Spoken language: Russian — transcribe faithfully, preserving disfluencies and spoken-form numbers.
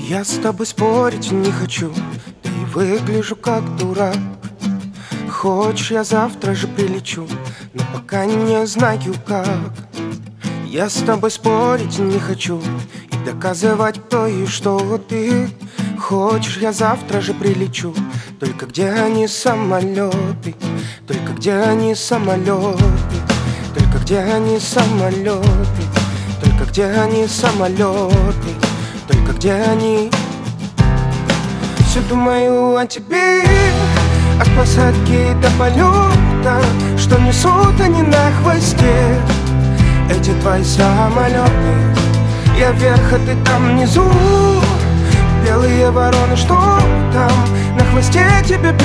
Я с тобой спорить не хочу, да и выгляжу как дурак. Хочешь, я завтра же прилечу, но пока не знаю как. Я с тобой спорить не хочу и доказывать, кто и что ты. Хочешь, я завтра же прилечу, только где они самолеты? Только где они самолеты? Только где они самолеты? Только где они самолеты? Только где они? Все думаю о тебе, от посадки до полета, что несут они на хвосте, эти твои самолеты. Я вверх, а ты там внизу, белые вороны, что там на хвосте тебе